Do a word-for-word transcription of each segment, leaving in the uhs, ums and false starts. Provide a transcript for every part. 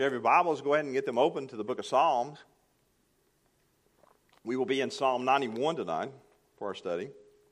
you have your Bibles, go ahead and get them open to the book of Psalms. We will be in Psalm ninety-one tonight for our study.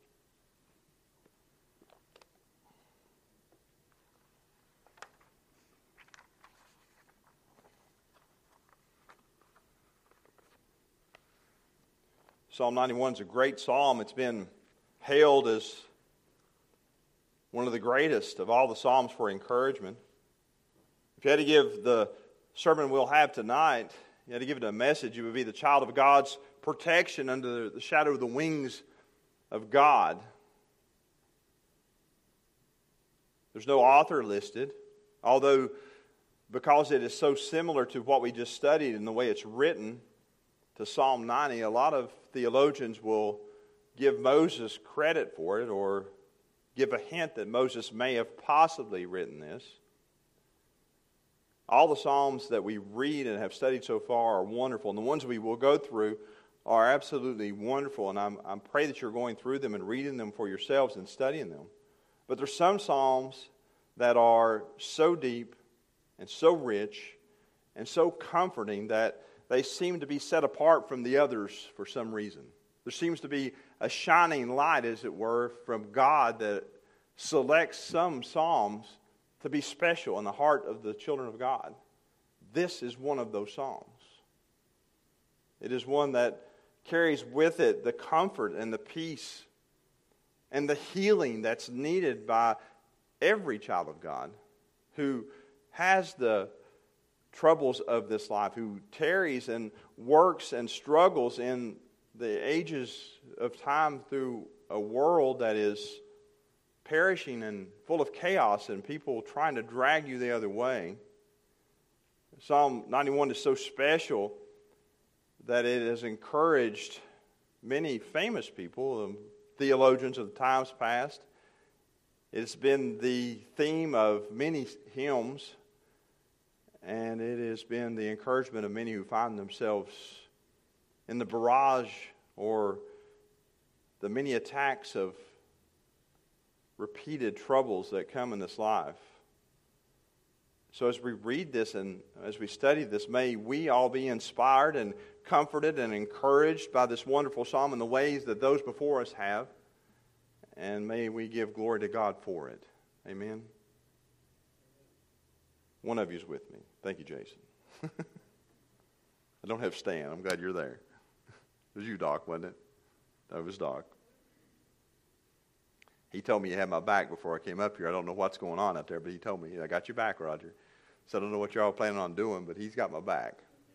Psalm ninety-one is a great psalm. It's been hailed as one of the greatest of all the psalms for encouragement. If you had to give the sermon we'll have tonight, you had to give it a message, it would be the child of God's protection under the shadow of the wings of God. There's no author listed, although because it is so similar to what we just studied in the way it's written to Psalm ninety, a lot of theologians will give Moses credit for it or give a hint that Moses may have possibly written this. All the Psalms that we read and have studied so far are wonderful, and the ones we will go through are absolutely wonderful, and I'm, I pray that you're going through them and reading them for yourselves and studying them. But there's some Psalms that are so deep and so rich and so comforting that they seem to be set apart from the others for some reason. There seems to be a shining light, as it were, from God that selects some Psalms to be special in the heart of the children of God. This is one of those Psalms. It is one that carries with it the comfort and the peace and the healing that's needed by every child of God who has the troubles of this life, who tarries and works and struggles in the ages of time through a world that is perishing and full of chaos and people trying to drag you the other way. Psalm ninety-one is so special that it has encouraged many famous people, um, theologians of the times past. It's been the theme of many hymns, and it has been the encouragement of many who find themselves in the barrage or the many attacks of repeated troubles that come in this life. So as we read this and as we study this, may we all be inspired and comforted and encouraged by this wonderful psalm in the ways that those before us have. And may we give glory to God for it. Amen. One of you is with me. Thank you, Jason. I don't have Stan. I'm glad you're there. It was you, Doc, wasn't it? That was Doc. He told me you had my back before I came up here. I don't know what's going on out there, but he told me, I got your back, Roger. So I don't know what you're all planning on doing, but he's got my back.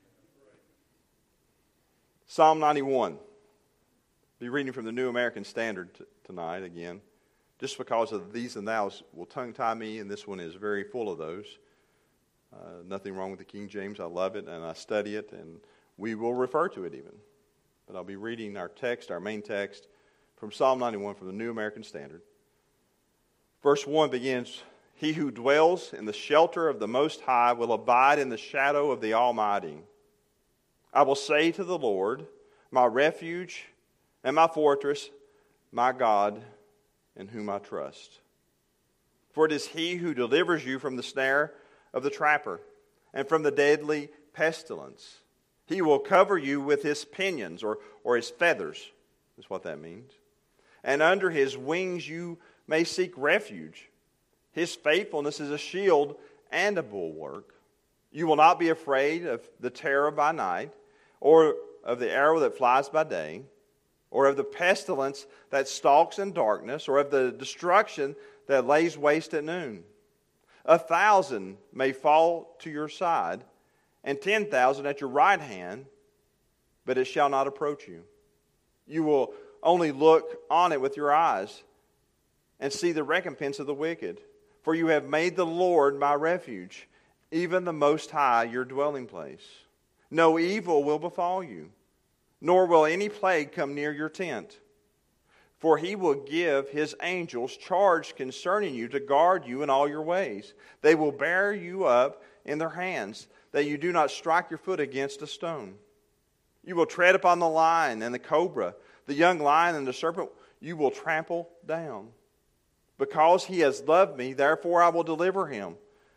Psalm ninety-one. Be reading from the New American Standard t- tonight again. Just because of these and thous will tongue-tie me, and this one is very full of those. Uh, nothing wrong with the King James. I love it, and I study it, and we will refer to it even. But I'll be reading our text, our main text, from Psalm ninety-one from the New American Standard. Verse one begins, He who dwells in the shelter of the Most High will abide in the shadow of the Almighty. I will say to the Lord, my refuge and my fortress, my God, in whom I trust. For it is He who delivers you from the snare of the trapper and from the deadly pestilence. He will cover you with His pinions, or, or His feathers, is what that means. And under His wings you may seek refuge. His faithfulness is a shield and a bulwark. You will not be afraid of the terror by night, or of the arrow that flies by day, or of the pestilence that stalks in darkness, or of the destruction that lays waste at noon. A thousand may fall to your side, and ten thousand at your right hand, but it shall not approach you. You will only look on it with your eyes, and see the recompense of the wicked. For you have made the Lord my refuge, even the Most High your dwelling place. No evil will befall you, nor will any plague come near your tent. For He will give His angels charge concerning you to guard you in all your ways. They will bear you up in their hands, that you do not strike your foot against a stone. You will tread upon the lion and the cobra, the young lion and the serpent you will trample down. Because He has loved me, therefore I will deliver him.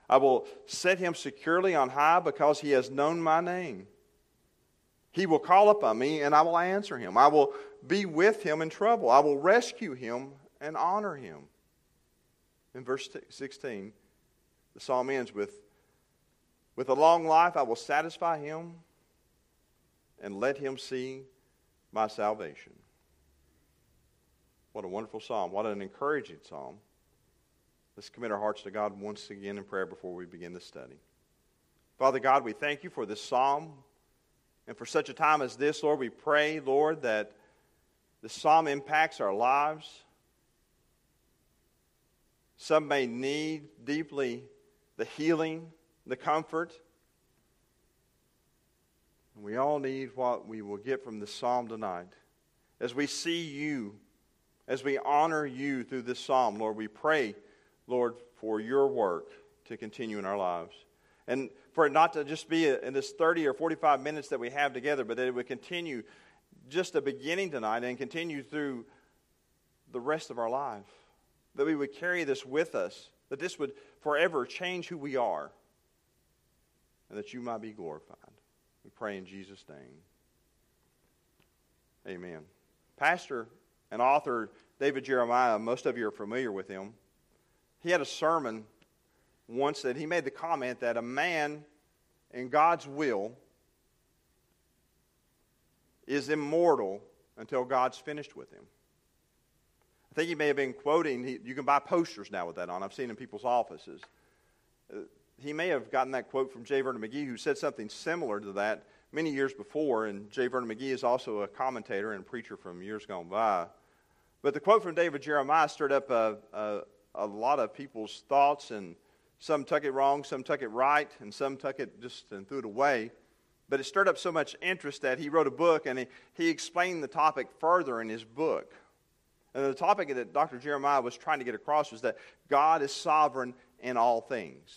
I will set him securely on high because he has known my name. He will call upon me, and I will answer him. I will be with him in trouble. I will rescue him and honor him. In verse sixteen, the psalm ends with, with a long life I will satisfy him and let him see my salvation. What a wonderful psalm. What an encouraging psalm. Let's commit our hearts to God once again in prayer before we begin the study. Father God, we thank you for this psalm. And for such a time as this, Lord, we pray, Lord, that the psalm impacts our lives. Some may need deeply the healing, the comfort. And we all need what we will get from this psalm tonight. As we see you, as we honor you through this psalm, Lord, we pray, Lord, for your work to continue in our lives. And for it not to just be in this thirty or forty-five minutes that we have together, but that it would continue just a beginning tonight and continue through the rest of our life. That we would carry this with us, that this would forever change who we are, and that you might be glorified. We pray in Jesus' name. Amen. Pastor and author David Jeremiah, most of you are familiar with him. He had a sermon once that he made the comment that a man in God's will is immortal until God's finished with him. I think he may have been quoting, he, you can buy posters now with that on. I've seen in people's offices. Uh, he may have gotten that quote from J. Vernon McGee, who said something similar to that many years before, and J. Vernon McGee is also a commentator and preacher from years gone by. But the quote from David Jeremiah stirred up a, a, a lot of people's thoughts, and some took it wrong, some took it right, and some took it just and threw it away. But it stirred up so much interest that he wrote a book, and he, he explained the topic further in his book. And the topic that Doctor Jeremiah was trying to get across was that God is sovereign in all things.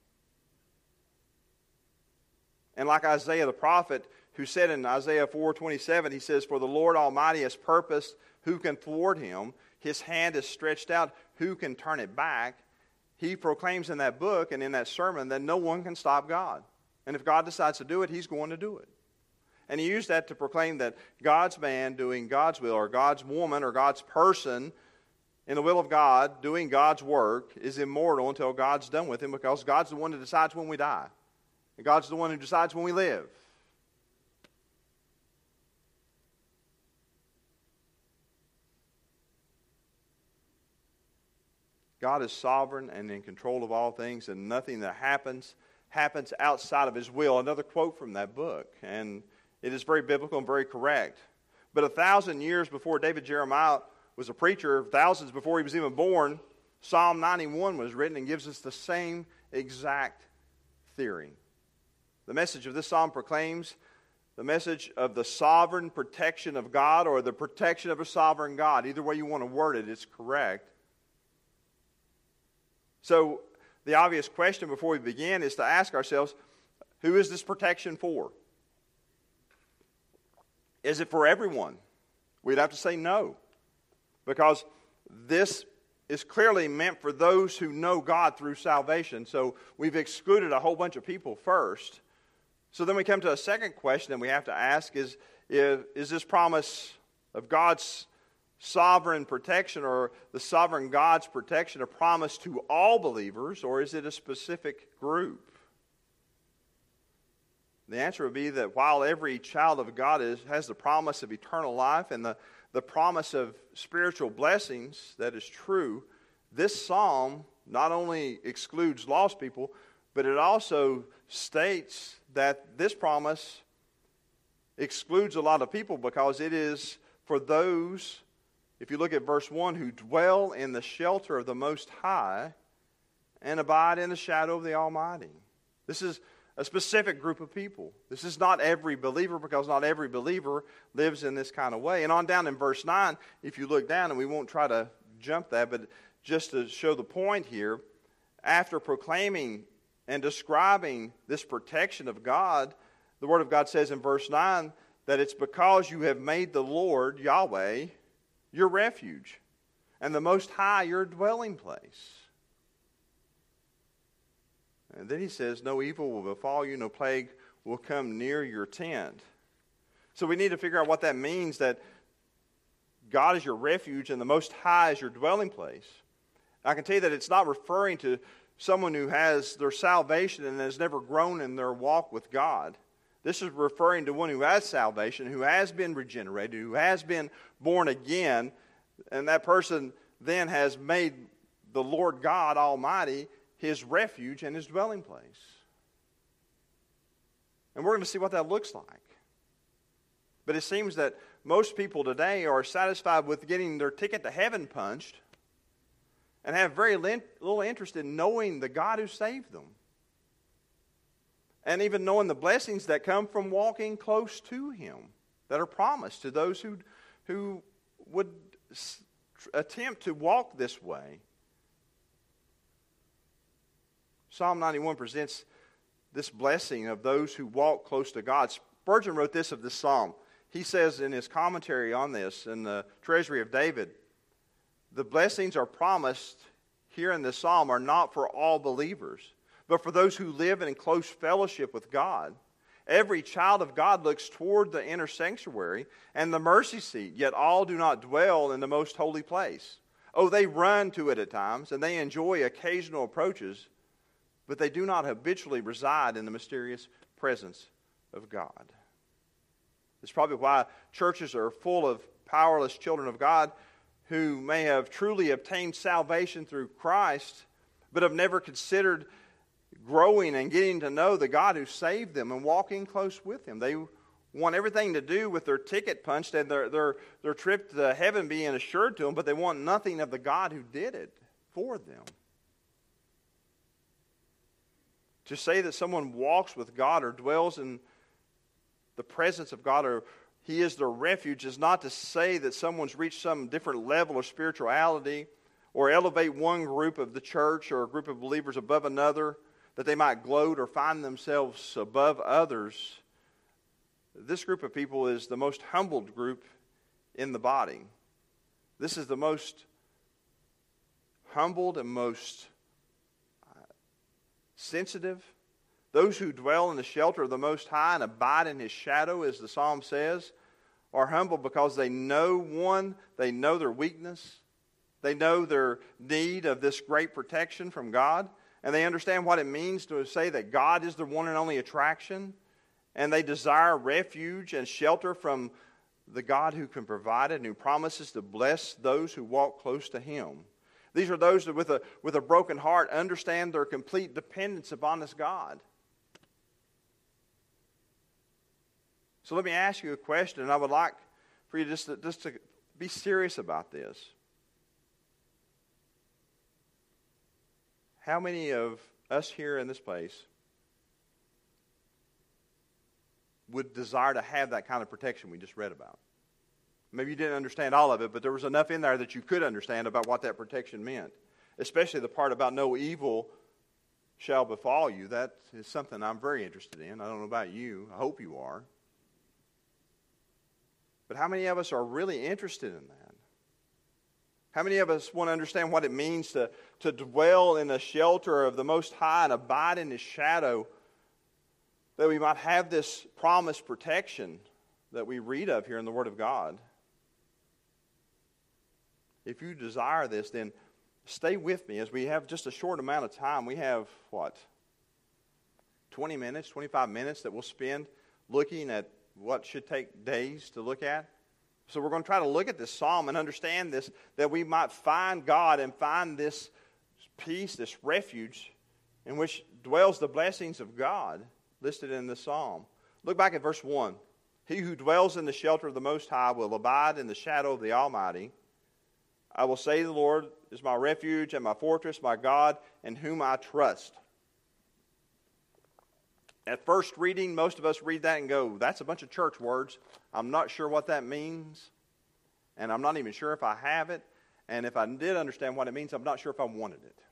And like Isaiah the prophet, who said in Isaiah four twenty-seven, he says, "For the Lord Almighty has purposed, who can thwart him? His hand is stretched out, who can turn it back?" He proclaims in that book and in that sermon that no one can stop God. And if God decides to do it, he's going to do it. And he used that to proclaim that God's man doing God's will, or God's woman, or God's person in the will of God doing God's work is immortal until God's done with him, because God's the one who decides when we die. And God's the one who decides when we live. God is sovereign and in control of all things, and nothing that happens happens outside of his will. Another quote from that book, and it is very biblical and very correct. But a thousand years before David Jeremiah was a preacher, thousands before he was even born, Psalm ninety-one was written and gives us the same exact theory. The message of this psalm proclaims the message of the sovereign protection of God, or the protection of a sovereign God. Either way you want to word it, it's correct. So the obvious question before we begin is to ask ourselves, who is this protection for? Is it for everyone? We'd have to say no, because this is clearly meant for those who know God through salvation. So we've excluded a whole bunch of people first. So then we come to a second question that we have to ask is, is, is this promise of God's sovereign protection, or the sovereign God's protection, a promise to all believers, or is it a specific group? The answer would be that while every child of God is, has the promise of eternal life and the, the promise of spiritual blessings, that is true, this psalm not only excludes lost people, but it also states that this promise excludes a lot of people, because it is for those, if you look at verse one, who dwell in the shelter of the Most High and abide in the shadow of the Almighty. This is a specific group of people. This is not every believer, because not every believer lives in this kind of way. And on down in verse nine, if you look down, and we won't try to jump that, but just to show the point here, after proclaiming and describing this protection of God, the Word of God says in verse nine that it's because you have made the Lord, Yahweh, your refuge, and the Most High your dwelling place. And then he says, no evil will befall you, no plague will come near your tent. So we need to figure out what that means, that God is your refuge and the Most High is your dwelling place. I can tell you that it's not referring to someone who has their salvation and has never grown in their walk with God. This is referring to one who has salvation, who has been regenerated, who has been born again, and that person then has made the Lord God Almighty his refuge and his dwelling place. And we're going to see what that looks like. But it seems that most people today are satisfied with getting their ticket to heaven punched and have very little interest in knowing the God who saved them. And even knowing the blessings that come from walking close to Him, that are promised to those who, who would attempt to walk this way. Psalm ninety-one presents this blessing of those who walk close to God. Spurgeon wrote this of this psalm. He says in his commentary on this, in the Treasury of David, the blessings are promised here in this psalm are not for all believers, but for those who live in close fellowship with God. Every child of God looks toward the inner sanctuary and the mercy seat, yet all do not dwell in the most holy place. Oh, they run to it at times, and they enjoy occasional approaches, but they do not habitually reside in the mysterious presence of God. It's probably why churches are full of powerless children of God who may have truly obtained salvation through Christ, but have never considered growing and getting to know the God who saved them and walking close with Him. They want everything to do with their ticket punched and their, their, their trip to heaven being assured to them, but they want nothing of the God who did it for them. To say that someone walks with God or dwells in the presence of God, or He is their refuge, is not to say that someone's reached some different level of spirituality or elevate one group of the church or a group of believers above another, that they might gloat or find themselves above others. This group of people is the most humbled group in the body. This is the most humbled and most sensitive. Those who dwell in the shelter of the Most High and abide in His shadow, as the psalm says, are humble because they know, one, they know their weakness. They know their need of this great protection from God. And they understand what it means to say that God is the one and only attraction. And they desire refuge and shelter from the God who can provide it and who promises to bless those who walk close to Him. These are those that with a, with a broken heart understand their complete dependence upon this God. So let me ask you a question, and I would like for you just to, just to be serious about this. How many of us here in this place would desire to have that kind of protection we just read about? Maybe you didn't understand all of it, but there was enough in there that you could understand about what that protection meant. Especially the part about no evil shall befall you. That is something I'm very interested in. I don't know about you. I hope you are. But how many of us are really interested in that? How many of us want to understand what it means to, to dwell in the shelter of the Most High and abide in His shadow, that we might have this promised protection that we read of here in the Word of God? If you desire this, then stay with me as we have just a short amount of time. We have, what, twenty minutes, twenty-five minutes that we'll spend looking at what should take days to look at. So we're going to try to look at this psalm and understand this, that we might find God and find this peace, this refuge in which dwells the blessings of God listed in this psalm. Look back at verse one. He who dwells in the shelter of the Most High will abide in the shadow of the Almighty. I will say, the Lord is my refuge and my fortress, my God, in whom I trust. At first reading, most of us read that and go, that's a bunch of church words. I'm not sure what that means, and I'm not even sure if I have it. And if I did understand what it means, I'm not sure if I wanted it.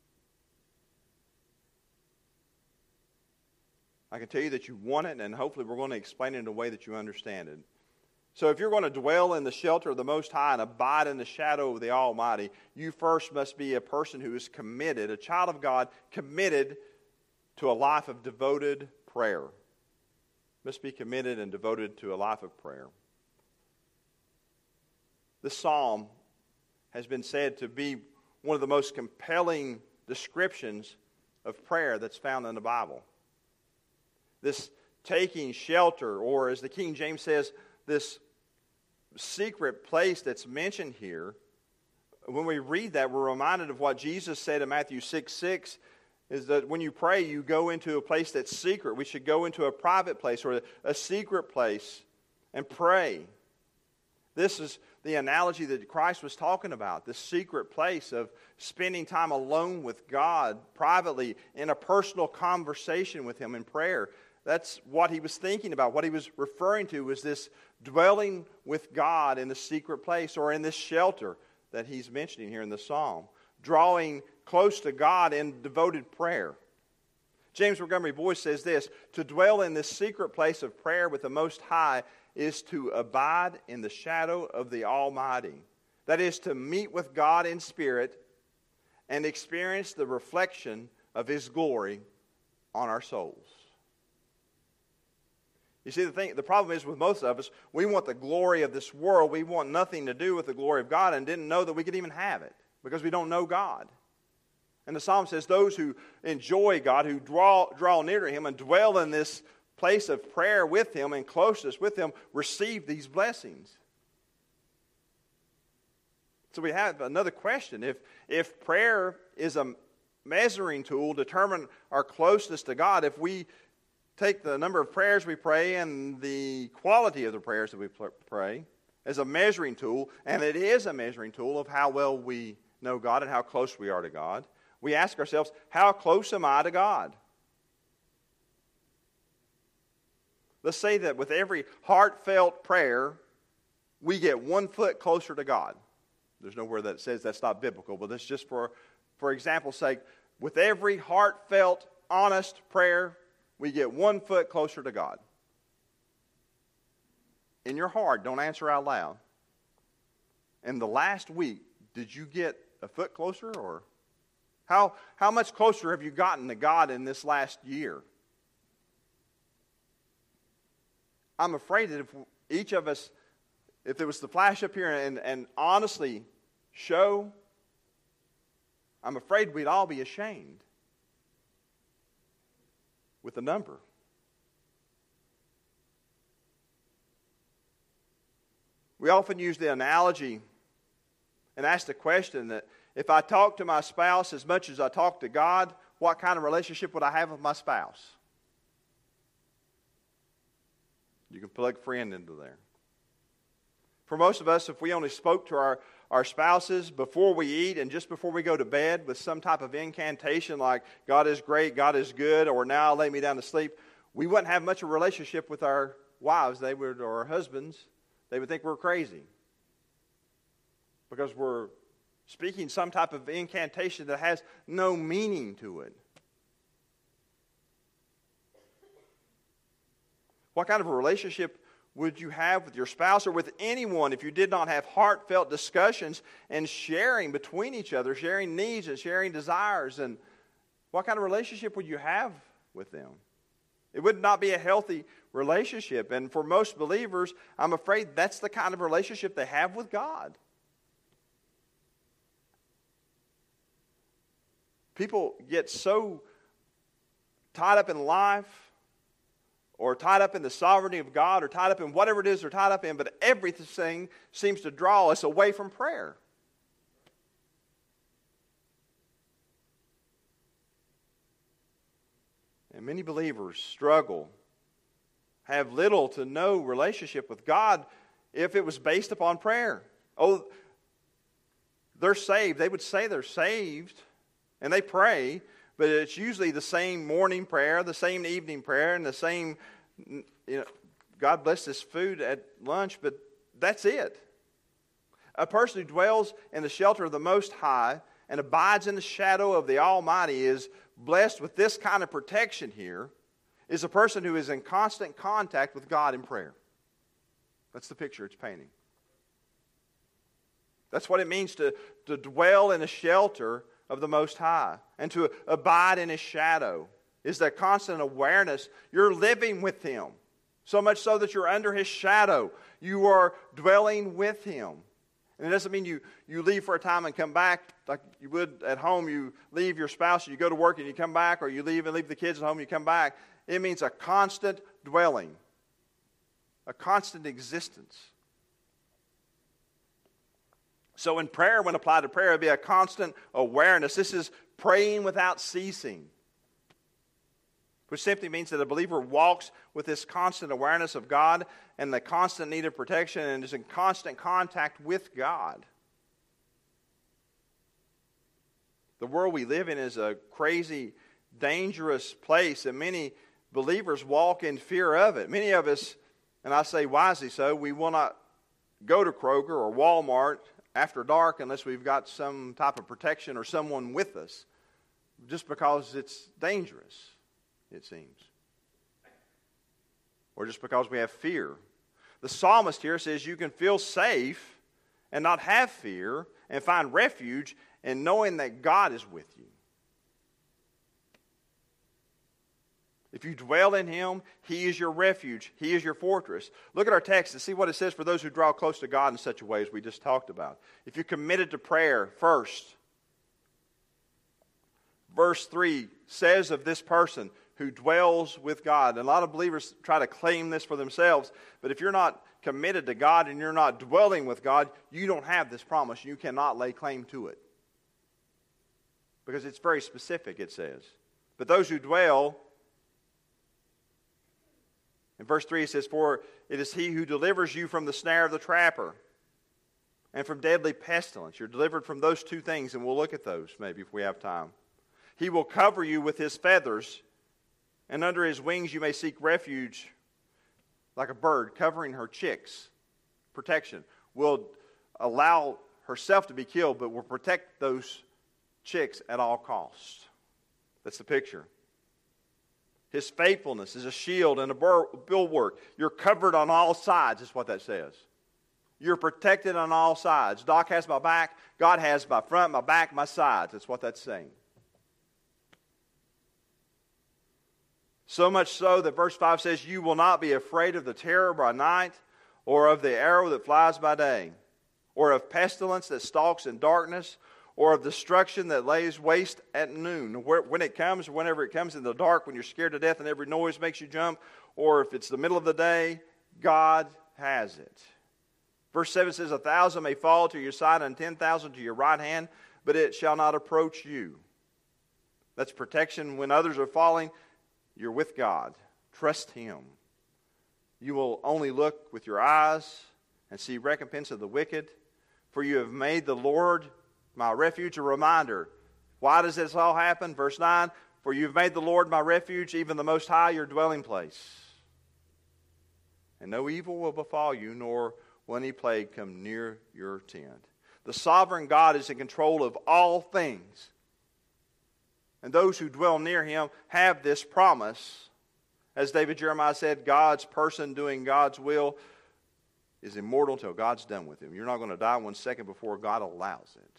I can tell you that you want it, and hopefully we're going to explain it in a way that you understand it. So if you're going to dwell in the shelter of the Most High and abide in the shadow of the Almighty, you first must be a person who is committed, a child of God, committed to a life of devoted prayer. Must be committed and devoted to a life of prayer. This psalm has been said to be one of the most compelling descriptions of prayer that's found in the Bible. This taking shelter, or as the King James says, this secret place that's mentioned here, when we read that, we're reminded of what Jesus said in Matthew six six, is that when you pray, you go into a place that's secret. We should go into a private place or a secret place and pray. This is the analogy that Christ was talking about, this secret place of spending time alone with God, privately, in a personal conversation with Him in prayer. That's what He was thinking about. What He was referring to was this dwelling with God in the secret place, or in this shelter that He's mentioning here in the psalm. Drawing close to God in devoted prayer. James Montgomery Boyce says this: to dwell in this secret place of prayer with the Most High is to abide in the shadow of the Almighty. That is, to meet with God in spirit and experience the reflection of His glory on our souls. You see, the thing, the problem is with most of us, we want the glory of this world. We want nothing to do with the glory of God, and didn't know that we could even have it because we don't know God. And the psalm says those who enjoy God, who draw, draw near to Him and dwell in this place of prayer with Him and closeness with Him, receive these blessings. So we have another question. If, if prayer is a measuring tool to determine our closeness to God, if we take the number of prayers we pray and the quality of the prayers that we pray as a measuring tool, and it is a measuring tool of how well we know God and how close we are to God, we ask ourselves, how close am I to God? Let's say that with every heartfelt prayer, we get one foot closer to God. There's nowhere that says that's not biblical, but that's just for, for example's sake. With every heartfelt, honest prayer, we get one foot closer to God. In your heart, don't answer out loud. In the last week, did you get a foot closer? Or how, how much closer have you gotten to God in this last year? I'm afraid that if each of us, if there was to flash up here and, and honestly show, I'm afraid we'd all be ashamed with the number. We often use the analogy and ask the question that if I talk to my spouse as much as I talk to God, what kind of relationship would I have with my spouse? You can plug friend into there. For most of us, if we only spoke to our, our spouses before we eat and just before we go to bed with some type of incantation like, God is great, God is good, or now lay me down to sleep, we wouldn't have much of a relationship with our wives, they would, or our husbands. They would think we're crazy because we're speaking some type of incantation that has no meaning to it. What kind of a relationship would you have with your spouse or with anyone if you did not have heartfelt discussions and sharing between each other, sharing needs and sharing desires? And what kind of relationship would you have with them? It would not be a healthy relationship. And for most believers, I'm afraid that's the kind of relationship they have with God. People get so tied up in life, or tied up in the sovereignty of God, or tied up in whatever it is they're tied up in, but everything seems to draw us away from prayer. And many believers struggle, have little to no relationship with God if it was based upon prayer. Oh, they're saved. They would say they're saved, and they pray, but it's usually the same morning prayer, the same evening prayer, and the same, you know, God bless this food at lunch, but that's it. A person who dwells in the shelter of the Most High and abides in the shadow of the Almighty is blessed with this kind of protection here, is a person who is in constant contact with God in prayer. That's the picture it's painting. That's what it means to, to dwell in a shelter of the Most High and to abide in His shadow. is that constant awareness. You're living with Him, so much so that you're under His shadow. You are dwelling with Him. And it doesn't mean you, you leave for a time and come back like you would at home. You leave your spouse, you go to work and you come back, or you leave and leave the kids at home and you come back. It means a constant dwelling, a constant existence. So in prayer, when applied to prayer, it would be a constant awareness. This is praying without ceasing, which simply means that a believer walks with this constant awareness of God and the constant need of protection and is in constant contact with God. The world we live in is a crazy, dangerous place, and many believers walk in fear of it. Many of us, and I say wisely so, we will not go to Kroger or Walmart after dark unless we've got some type of protection or someone with us, just because it's dangerous, it seems. Or just because we have fear. The psalmist here says you can feel safe and not have fear and find refuge in knowing that God is with you. If you dwell in Him, He is your refuge. He is your fortress. Look at our text and see what it says for those who draw close to God in such a way as we just talked about. If you're committed to prayer first, verse three says of this person who dwells with God. And a lot of believers try to claim this for themselves, but if you're not committed to God and you're not dwelling with God, you don't have this promise. You cannot lay claim to it. Because it's very specific, it says. But those who dwell, in verse three it says, for it is He who delivers you from the snare of the trapper and from deadly pestilence. You're delivered from those two things, and we'll look at those maybe if we have time. He will cover you with His feathers, and under His wings you may seek refuge, like a bird covering her chicks. Protection. Will allow herself to be killed, but will protect those chicks at all costs. That's the picture. His faithfulness is a shield and a bulwark. You're covered on all sides, is what that says. You're protected on all sides. Doc has my back. God has my front, my back, my sides. That's what that's saying. So much so that verse five says, you will not be afraid of the terror by night, or of the arrow that flies by day, or of pestilence that stalks in darkness, or of destruction that lays waste at noon. When it comes, or whenever it comes in the dark, when you're scared to death and every noise makes you jump, or if it's the middle of the day, God has it. Verse seven says, a thousand may fall to your side and ten thousand to your right hand, but it shall not approach you. That's protection when others are falling. You're with God. Trust Him. You will only look with your eyes and see recompense of the wicked. For you have made the Lord my refuge. A reminder. Why does this all happen? Verse nine. For you have made the Lord my refuge, even the Most High your dwelling place. And no evil will befall you, nor will any plague come near your tent. The sovereign God is in control of all things. And those who dwell near Him have this promise. As David Jeremiah said, God's person doing God's will is immortal until God's done with him. You're not going to die one second before God allows it.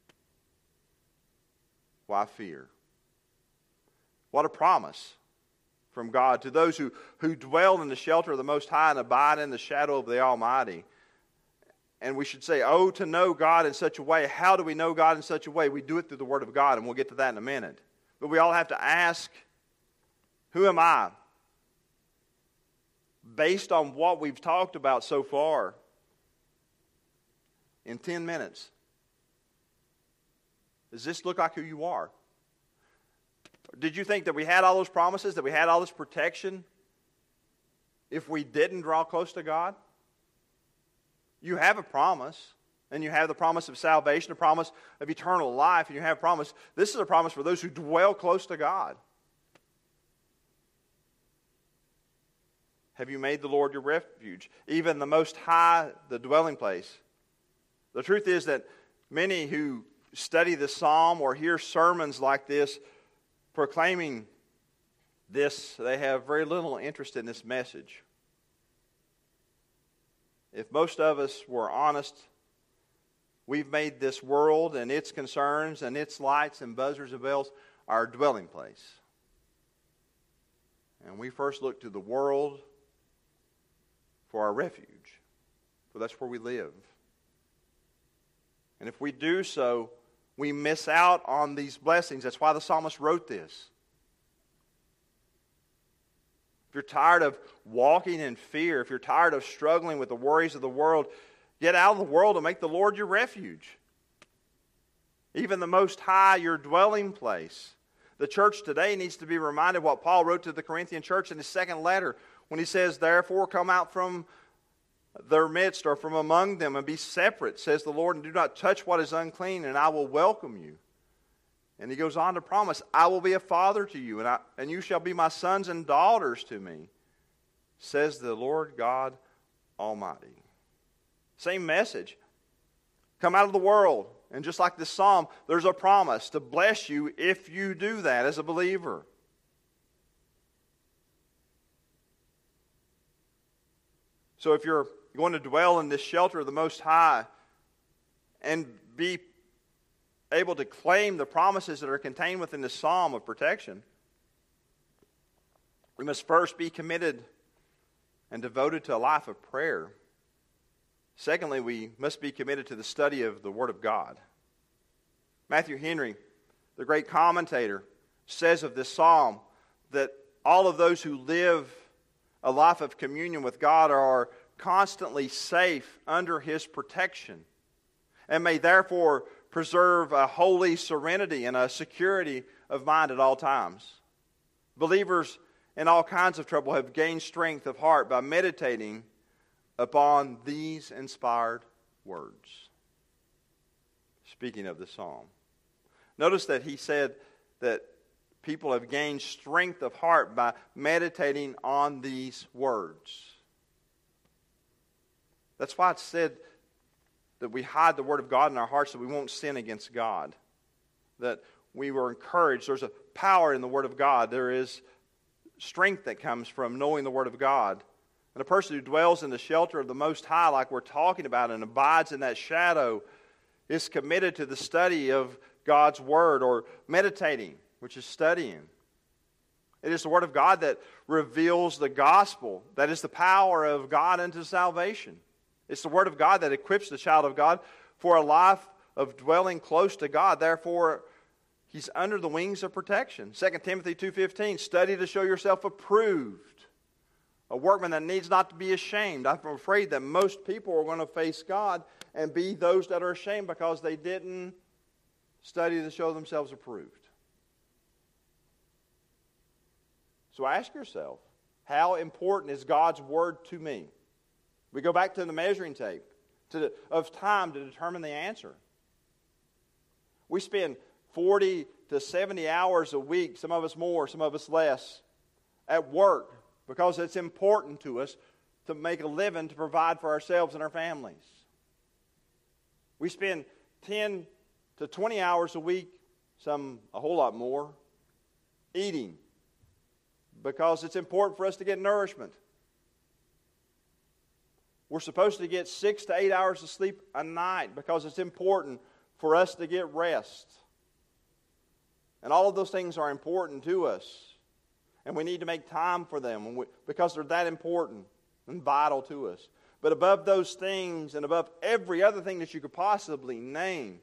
Why fear? What a promise from God to those who, who dwell in the shelter of the Most High and abide in the shadow of the Almighty. And we should say, oh, to know God in such a way. How do we know God in such a way? We do it through the Word of God, and we'll get to that in a minute. But we all have to ask, who am I? Based on what we've talked about so far in ten minutes, does this look like who you are? Did you think that we had all those promises, that we had all this protection if we didn't draw close to God? You have a promise, and you have the promise of salvation, a promise of eternal life, and you have a promise. This is a promise for those who dwell close to God. Have you made the Lord your refuge, even the Most High, the dwelling place? The truth is that many who study the psalm or hear sermons like this proclaiming this, they have very little interest in this message. If most of us were honest, we've made this world and its concerns and its lights and buzzers and bells our dwelling place. and we first look to the world for our refuge, for that's where we live. And if we do so, we miss out on these blessings. That's why the psalmist wrote this. If you're tired of walking in fear, if you're tired of struggling with the worries of the world, get out of the world and make the Lord your refuge. Even the Most High, your dwelling place. The church today needs to be reminded what Paul wrote to the Corinthian church in his second letter when he says, "Therefore come out from their midst, or from among them, and be separate, says the Lord, and do not touch what is unclean, and I will welcome you." And he goes on to promise, "I will be a father to you, and, I, and you shall be my sons and daughters to me, says the Lord God Almighty." Same message. Come out of the world. And just like this psalm, there's a promise to bless you if you do that as a believer. So if you're going to dwell in this shelter of the Most High and be able to claim the promises that are contained within this psalm of protection, we must first be committed and devoted to a life of prayer. Secondly, we must be committed to the study of the Word of God. Matthew Henry, the great commentator, says of this psalm that all of those who live a life of communion with God are constantly safe under His protection and may therefore preserve a holy serenity and a security of mind at all times. Believers in all kinds of trouble have gained strength of heart by meditating upon these inspired words. Speaking of the psalm, notice that he said that people have gained strength of heart by meditating on these words. That's why it's said that we hide the Word of God in our hearts so we won't sin against God. That we were encouraged. There's a power in the Word of God. There is strength that comes from knowing the Word of God. And a person who dwells in the shelter of the Most High, like we're talking about, and abides in that shadow, is committed to the study of God's Word, or meditating, which is studying. It is the Word of God that reveals the gospel. That is the power of God unto salvation. It's the Word of God that equips the child of God for a life of dwelling close to God. Therefore, he's under the wings of protection. Second Timothy two fifteen, study to show yourself approved, a workman that needs not to be ashamed. I'm afraid that most people are going to face God and be those that are ashamed because they didn't study to show themselves approved. So ask yourself, how important is God's Word to me? We go back to the measuring tape to, of time to determine the answer. We spend forty to seventy hours a week, some of us more, some of us less, at work because it's important to us to make a living to provide for ourselves and our families. We spend ten to twenty hours a week, some a whole lot more, eating because it's important for us to get nourishment. We're supposed to get six to eight hours of sleep a night because it's important for us to get rest. And all of those things are important to us. And we need to make time for them because they're that important and vital to us. But above those things and above every other thing that you could possibly name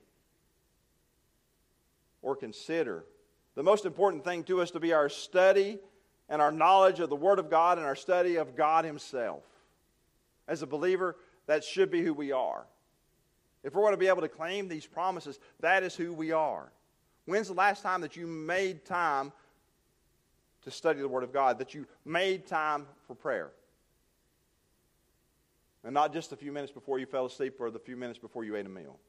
or consider, the most important thing to us to be our study and our knowledge of the Word of God and our study of God Himself. As a believer, that should be who we are. If we're going to be able to claim these promises, that is who we are. When's the last time that you made time to study the Word of God, that you made time for prayer? And not just a few minutes before you fell asleep or the few minutes before you ate a meal.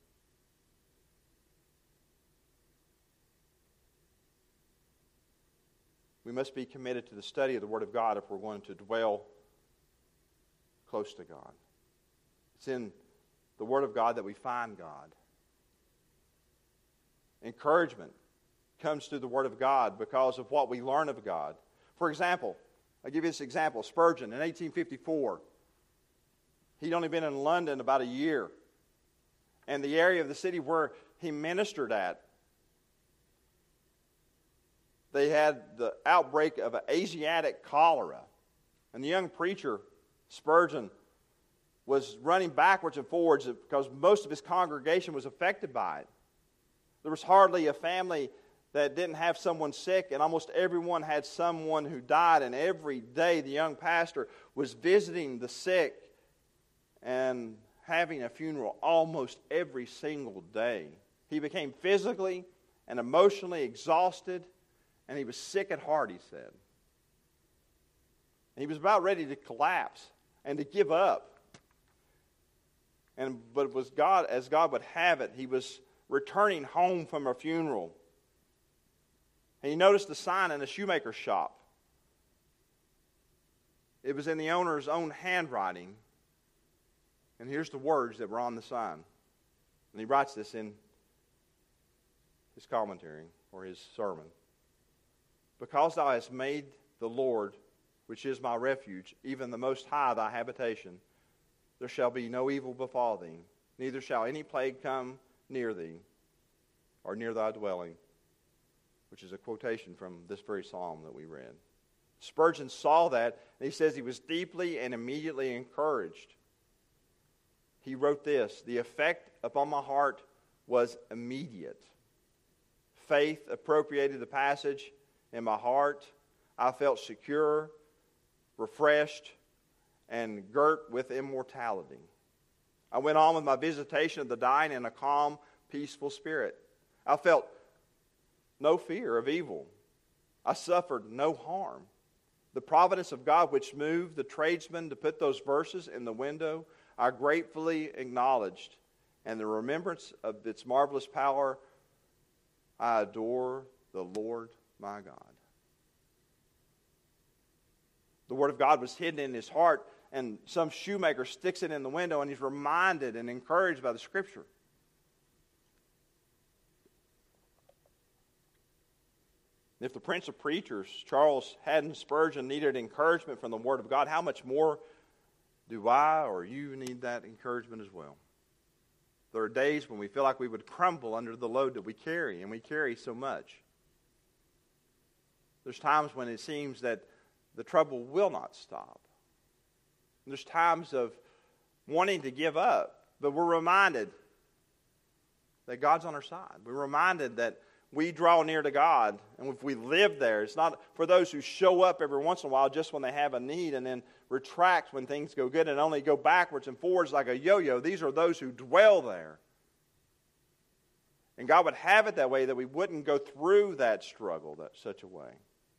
We must be committed to the study of the Word of God if we're going to dwell close to God. It's in the Word of God that we find God. Encouragement comes through the Word of God because of what we learn of God. For example, I'll give you this example. Spurgeon in eighteen fifty-four. He'd only been in London about a year. And the area of the city where he ministered at, they had the outbreak of an Asiatic cholera. And the young preacher, Spurgeon, was running backwards and forwards because most of his congregation was affected by it. There was hardly a family that didn't have someone sick, and almost everyone had someone who died. And every day the young pastor was visiting the sick and having a funeral almost every single day. He became physically and emotionally exhausted, and he was sick at heart, he said. And he was about ready to collapse and to give up. And but it was God, as God would have it, he was returning home from a funeral. And he noticed a sign in a shoemaker's shop. It was in the owner's own handwriting. And here's the words that were on the sign. And he writes this in his commentary or his sermon. Because thou hast made the Lord, which is my refuge, even the Most High thy habitation, there shall be no evil befall thee, neither shall any plague come near thee, or near thy dwelling, which is a quotation from this very psalm that we read. Spurgeon saw that, and he says he was deeply and immediately encouraged. He wrote this, the effect upon my heart was immediate. Faith appropriated the passage in my heart. I felt secure, refreshed, and girt with immortality. I went on with my visitation of the dying in a calm, peaceful spirit. I felt no fear of evil. I suffered no harm. The providence of God which moved the tradesman to put those verses in the window, I gratefully acknowledged, and the remembrance of its marvelous power, I adore the Lord my God. The Word of God was hidden in his heart, and some shoemaker sticks it in the window, and he's reminded and encouraged by the Scripture. If the Prince of Preachers, Charles Haddon Spurgeon, needed encouragement from the Word of God, how much more do I or you need that encouragement as well? There are days when we feel like we would crumble under the load that we carry, and we carry so much. There's times when it seems that the trouble will not stop. There's times of wanting to give up, but we're reminded that God's on our side. We're reminded that we draw near to God, and if we live there, it's not for those who show up every once in a while just when they have a need and then retract when things go good and only go backwards and forwards like a yo-yo. These are those who dwell there. And God would have it that way, that we wouldn't go through that struggle that such a way.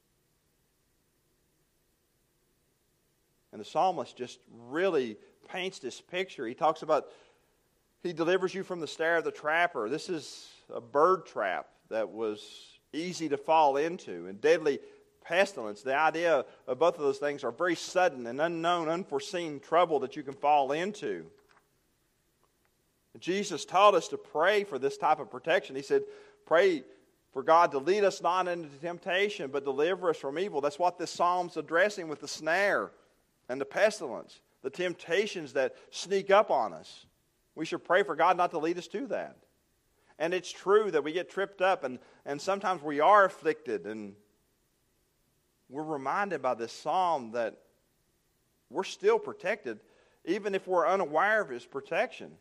And the psalmist just really paints this picture. He talks about, he delivers you from the snare of the trapper. This is a bird trap that was easy to fall into, and deadly pestilence. The idea of both of those things are very sudden and unknown, unforeseen trouble that you can fall into. And Jesus taught us to pray for this type of protection. He said, pray for God to lead us not into temptation, but deliver us from evil. That's what this psalm's addressing with the snare and the pestilence, the temptations that sneak up on us. We should pray for God not to lead us to that. And it's true that we get tripped up, and, and sometimes we are afflicted, and we're reminded by this psalm that we're still protected, even if we're unaware of His protection.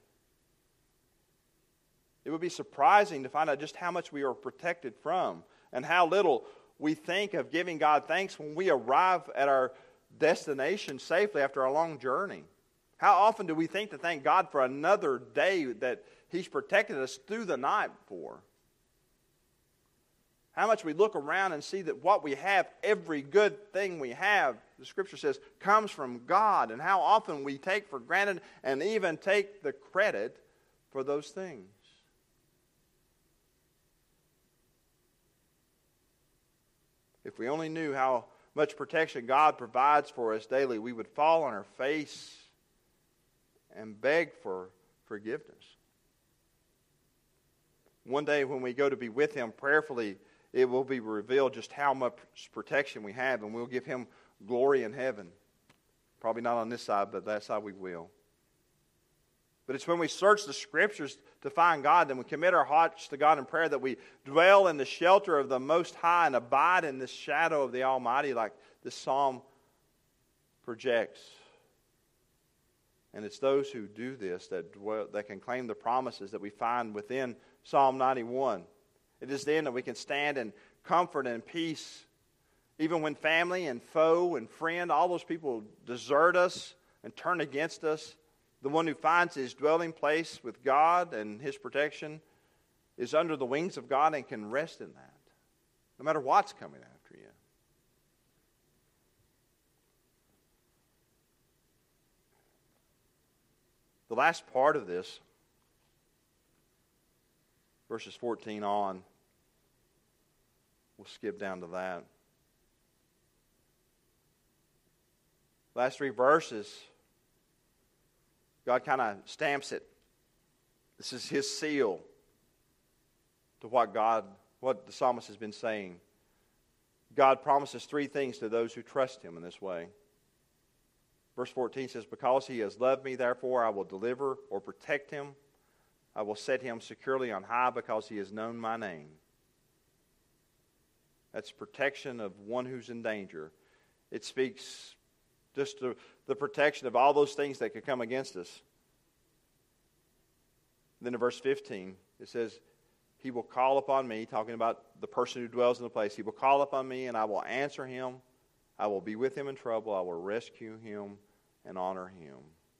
It would be surprising to find out just how much we are protected from, and how little we think of giving God thanks when we arrive at our destination safely after a long journey. How often do we think to thank God for another day that He's protected us through the night for? How much we look around and see that what we have, every good thing we have, the Scripture says, comes from God, and how often we take for granted and even take the credit for those things. If we only knew how much protection God provides for us daily, we would fall on our face and beg for forgiveness. One day when we go to be with Him prayerfully, it will be revealed just how much protection we have, and we'll give Him glory in heaven. Probably not on this side, but that side we will. But it's when we search the Scriptures to find God, and we commit our hearts to God in prayer, that we dwell in the shelter of the Most High and abide in the shadow of the Almighty, like this psalm projects. And it's those who do this that dwell, that can claim the promises that we find within Psalm ninety-one. It is then that we can stand in comfort and peace, even when family and foe and friend, all those people desert us and turn against us. The one who finds his dwelling place with God and his protection is under the wings of God and can rest in that, no matter what's coming after you. The last part of this, verses fourteen on, we'll skip down to that. Last three verses, God kind of stamps it. This is His seal to what God, what the psalmist has been saying. God promises three things to those who trust Him in this way. Verse fourteen says, "Because He has loved me, therefore I will deliver or protect Him. I will set Him securely on high because He has known my name." That's protection of one who's in danger. It speaks just to the protection of all those things that could come against us. Then in verse fifteen, it says, "He will call upon me," talking about the person who dwells in the place. "He will call upon me, and I will answer him. I will be with him in trouble. I will rescue him and honor him."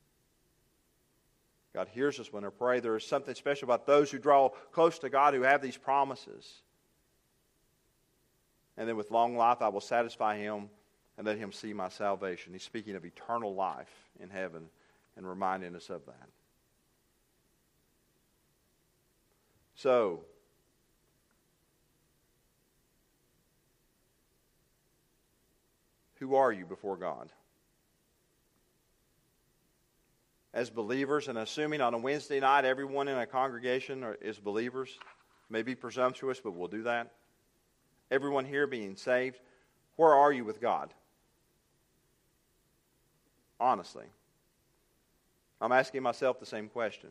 God hears us when we pray. There is something special about those who draw close to God, who have these promises. And then with long life I will satisfy him and let him see my salvation. He's speaking of eternal life in heaven and reminding us of that. So, who are you before God? As believers, and assuming on a Wednesday night everyone in a congregation is believers, may be presumptuous, but we'll do that. Everyone here being saved, where are you with God? Honestly. I'm asking myself the same question.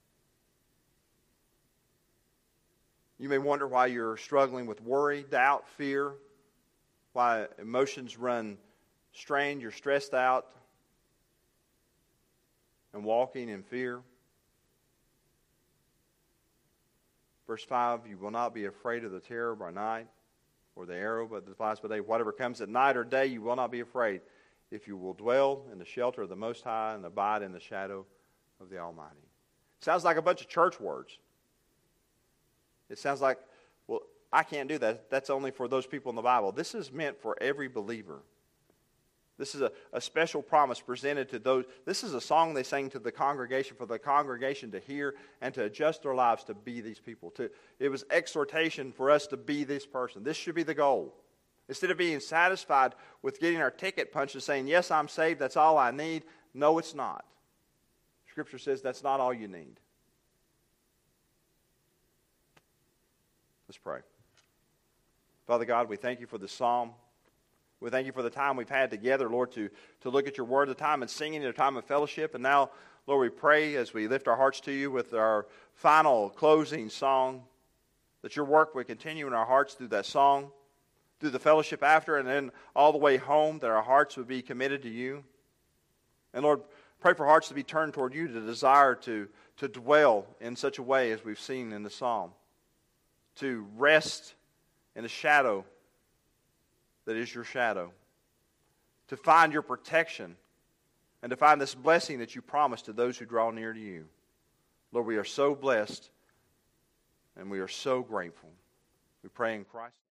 You may wonder why you're struggling with worry, doubt, fear, why emotions run strained, you're stressed out, and walking in fear. Verse five, "You will not be afraid of the terror by night, or the arrow that flies by day. Whatever comes at night or day, you will not be afraid, if you will dwell in the shelter of the Most High and abide in the shadow of the Almighty." Sounds like a bunch of church words. It sounds like, well, I can't do that. That's only for those people in the Bible. This is meant for every believer. This is a, a special promise presented to those. This is a song they sang to the congregation, for the congregation to hear and to adjust their lives to be these people. To, it was exhortation for us to be this person. This should be the goal. Instead of being satisfied with getting our ticket punched and saying, "Yes, I'm saved, that's all I need." No, it's not. Scripture says that's not all you need. Let's pray. Father God, we thank you for the psalm. We thank you for the time we've had together, Lord, to, to look at your word, the time of singing, the time of fellowship. And now, Lord, we pray as we lift our hearts to you with our final closing song, that your work would continue in our hearts through that song, through the fellowship after, and then all the way home, that our hearts would be committed to you. And Lord, pray for hearts to be turned toward you, to desire to, to dwell in such a way as we've seen in the psalm, to rest in the shadow that is your shadow, to find your protection, and to find this blessing that you promise to those who draw near to you. Lord, we are so blessed, and we are so grateful. We pray in Christ.